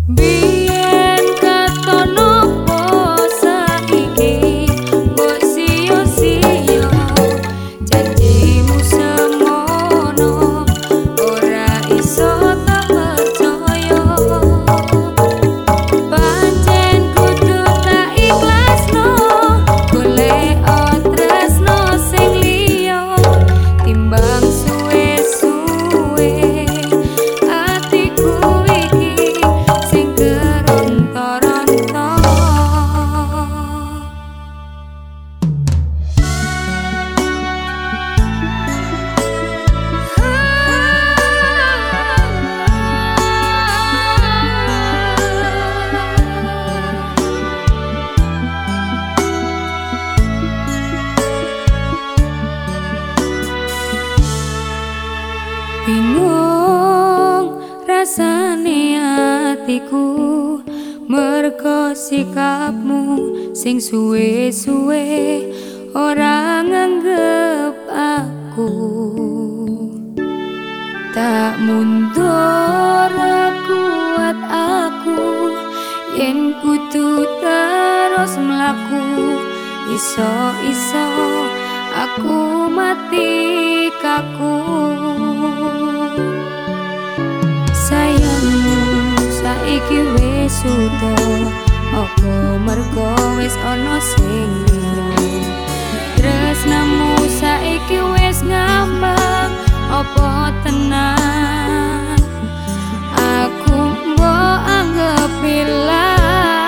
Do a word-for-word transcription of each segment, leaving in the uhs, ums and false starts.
Biyen katon opo saiki mbok siyo-siyo janjimu semono ora iso tak percaya pancen kudu tak ikhlasno golek tresno sing liya timbang suwe-suwe atiku iki sing keronta-ronta. Bingung rasane atiku merga sikapmu sing suwe-suwe ora nganggep aku tak mundur kuat aku yen kudu terus mlaku iso-iso aku mati kaku sayangmu saiki wis suda apa mergo wis ana sing liya tresnamu saiki wis ngambang apa tenan aku mbok anggap ilang.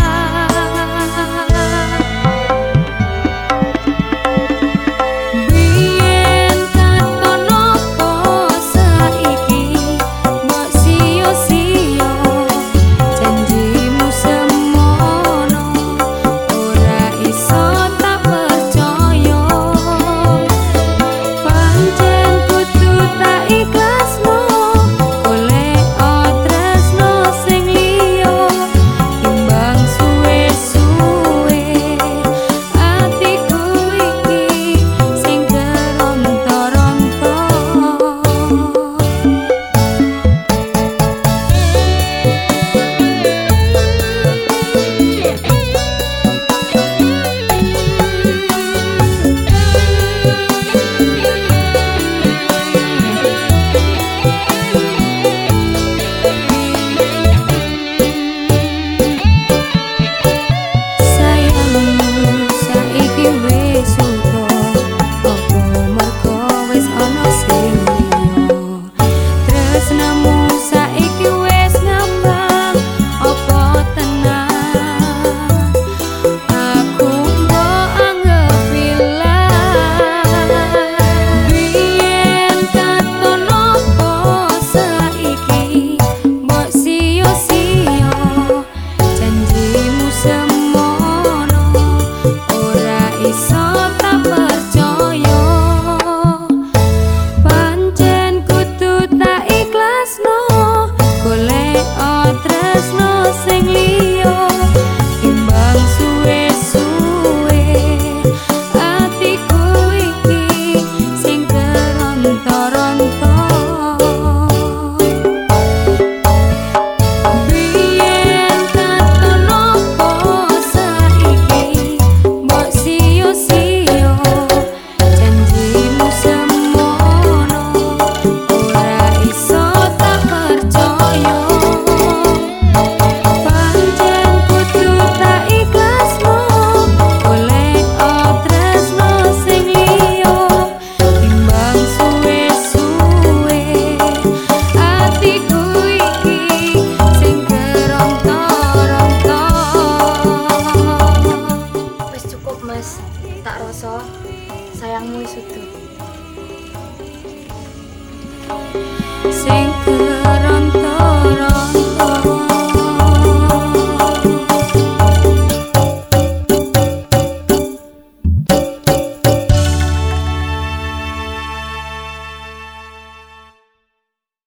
Tak rasa sayangmu wis utuh.